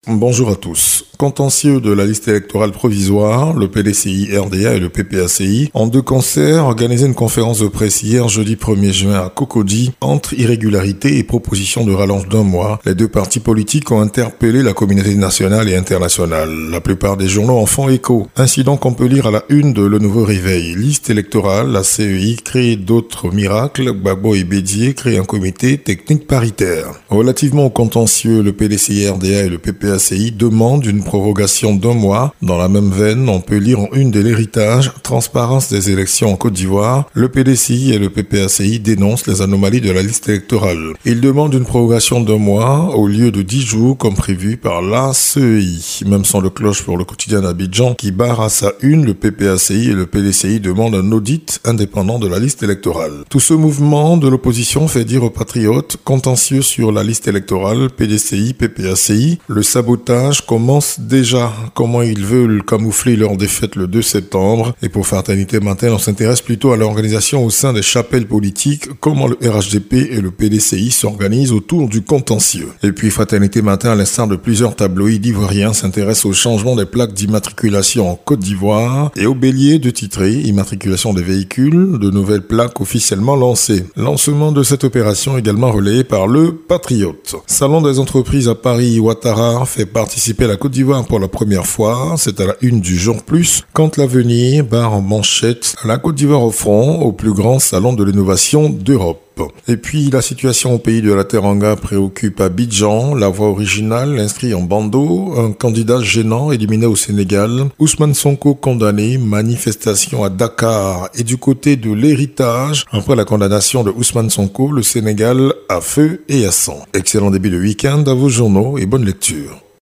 Bonjour à tous. Contentieux de la liste électorale provisoire, le PDCI-RDA et le PPACI ont de concert organisé une conférence de presse hier jeudi 1er juin à Cocody. Entre irrégularités et propositions de rallonge d'un mois, les deux partis politiques ont interpellé la communauté nationale et internationale. La plupart des journaux en font écho. Ainsi donc on peut lire à la une de Le Nouveau Réveil. Liste électorale, la CEI crée d'autres miracles, Gbagbo et Bédié créent un comité technique paritaire. Relativement au contentieux, le PDCI-RDA et le PPACI demandent une prorogation d'un mois. Dans la même veine, on peut lire en une de l'héritage, transparence des élections en Côte d'Ivoire. Le PDCI et le PPACI dénoncent les anomalies de la liste électorale. Ils demandent une prorogation d'un mois au lieu de 10 jours comme prévu par la CEI. Même sans le cloche pour le quotidien d'Abidjan qui barre à sa une, le PPACI et le PDCI demandent un audit indépendant de la liste électorale. Tout ce mouvement de l'opposition fait dire aux patriotes, contentieux sur la liste électorale, PDCI, PPACI, le sabotage commence déjà. Comment ils veulent camoufler leur défaite le 2 septembre. Et pour Fraternité Matin, on s'intéresse plutôt à l'organisation au sein des chapelles politiques, comment le RHDP et le PDCI s'organisent autour du contentieux. Et puis Fraternité Matin, à l'instar de plusieurs tabloïds ivoiriens, s'intéresse au changement des plaques d'immatriculation en Côte d'Ivoire et au bélier de titré, immatriculation des véhicules, de nouvelles plaques officiellement lancées. Lancement de cette opération également relayé par le Patriote. Salon des entreprises à Paris, Ouattara fait participer la Côte d'Ivoire pour la première fois. C'est à la une du Jour Plus. Quand l'avenir barre en manchette, la Côte d'Ivoire au front au plus grand salon de l'innovation d'Europe. Et puis, la situation au pays de la Teranga préoccupe Abidjan. La voix originale inscrit en bandeau. Un candidat gênant éliminé au Sénégal. Ousmane Sonko condamné. Manifestation à Dakar. Et du côté de l'héritage, après la condamnation de Ousmane Sonko, le Sénégal à feu et à sang. Excellent début de week-end à vos journaux et bonne lecture.